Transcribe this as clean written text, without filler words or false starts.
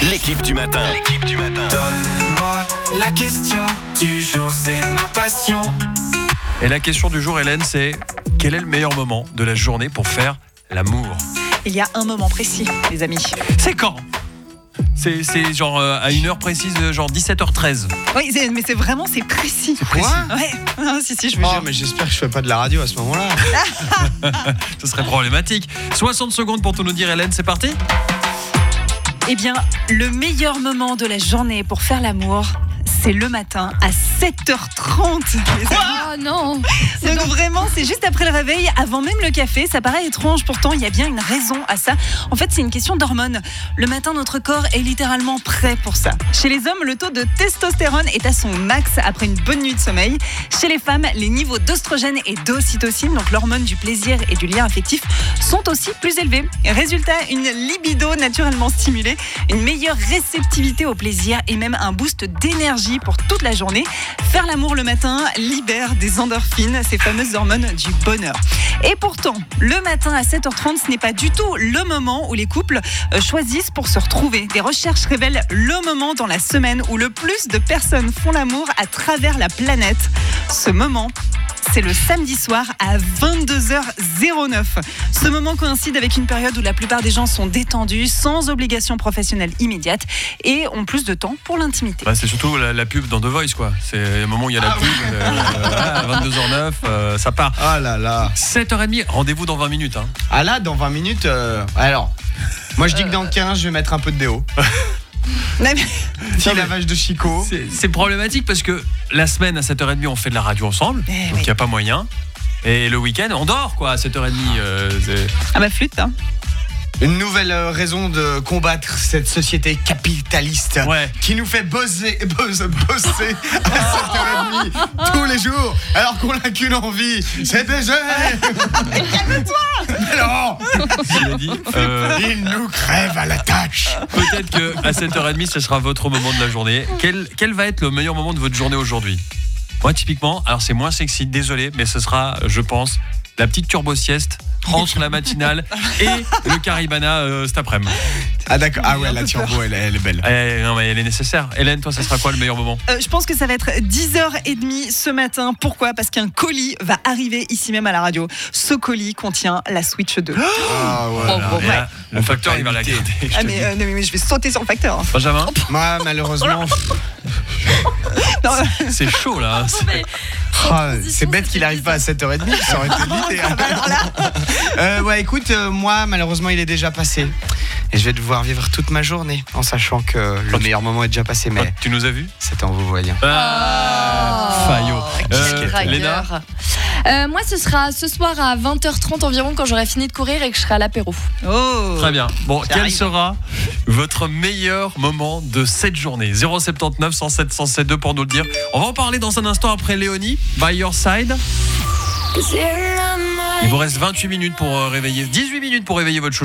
L'équipe du matin. Donne-moi la question du jour, c'est ma passion. Et la question du jour, Hélène, c'est quel est le meilleur moment de la journée pour faire l'amour ? Il y a un moment précis, les amis. C'est quand ? C'est genre à une heure précise, genre 17h13. Oui, mais c'est précis. C'est précis. Ouais. Ah, si, je vous Oh, jure. mais j'espère que je fais pas de la radio à ce moment-là. Ce serait problématique. 60 secondes pour tout nous dire, Hélène, c'est parti ? Eh bien, le meilleur moment de la journée pour faire l'amour, c'est le matin à 7h30. les amis. Oh non. Donc vraiment, c'est juste après le réveil, avant même le café. Ça paraît étrange, pourtant il y a bien une raison à ça. En fait, c'est une question d'hormones. Le matin, notre corps est littéralement prêt pour ça. Chez les hommes, le taux de testostérone est à son max après une bonne nuit de sommeil. Chez les femmes, les niveaux d'oestrogène et d'ocytocine, donc l'hormone du plaisir et du lien affectif, sont aussi plus élevés. Résultat, une libido naturellement stimulée, une meilleure réceptivité au plaisir et même un boost d'énergie pour toute la journée. Faire l'amour le matin libère des endorphines, ces fameuses hormones du bonheur. Et pourtant, le matin à 7h30, ce n'est pas du tout le moment où les couples choisissent pour se retrouver. Des recherches révèlent le moment dans la semaine où le plus de personnes font l'amour à travers la planète. Ce moment, c'est le samedi soir à 22h09. Ce moment coïncide avec une période où la plupart des gens sont détendus, sans obligation professionnelle immédiate et ont plus de temps pour l'intimité. Bah, c'est surtout la pub dans The Voice, quoi. C'est le moment où il y a la pub, à 22h09, ça part. Ah là là. 7h30, rendez-vous dans 20 minutes. Hein. Ah là, dans 20 minutes, alors, moi je dis que dans 15, je vais mettre un peu de déo. Petit lavage de Chico. C'est problématique parce que la semaine à 7h30, on fait de la radio ensemble, donc il n'y a pas moyen. Et le week-end, on dort, quoi, à 7h30. Ah bah flûte, hein. Une nouvelle raison de combattre cette société capitaliste qui nous fait bosser à 7h30 tous les jours alors qu'on n'a qu'une envie, c'est baiser. Calme-toi. Non. Il a dit, Il nous crève à la tâche. peut-être qu'à 7h30, ce sera votre moment de la journée. Quel va être le meilleur moment de votre journée aujourd'hui ? Moi, typiquement, alors c'est moins sexy, désolé, mais ce sera, je pense, la petite turbo-sieste entre la matinale et le Caribana cet après-midi. Ah d'accord, ah ouais, la turbo, elle est belle. Non, mais elle est nécessaire. Hélène, toi, ça sera quoi le meilleur moment ? Je pense que ça va être 10h30 ce matin. Pourquoi ? Parce qu'un colis va arriver ici même à la radio. Ce colis contient la Switch 2. Ah voilà. Et là, le facteur, il va la garder. Mais je vais sauter sur le facteur. Hein. Benjamin ? Moi, malheureusement, Non, C'est chaud, là. c'est bête qu'il arrive pas à 7h30, ça aurait été l'idée. Ouais, écoute, moi, malheureusement, il est déjà passé. Et je vais devoir vivre toute ma journée en sachant que le meilleur moment est déjà passé. Mais Tu nous as vus ? c'est en vous voyant. Faillot. Léna ? Moi, ce sera ce soir à 20h30 environ quand j'aurai fini de courir et que je serai à l'apéro. Oh. Très bien. Bon, quel arrive. sera votre meilleur moment de cette journée ? 079 107 107 pour nous le dire. On va en parler dans un instant après Léonie. By Your Side. Il vous reste 28 minutes pour réveiller, 18 minutes pour réveiller votre chou.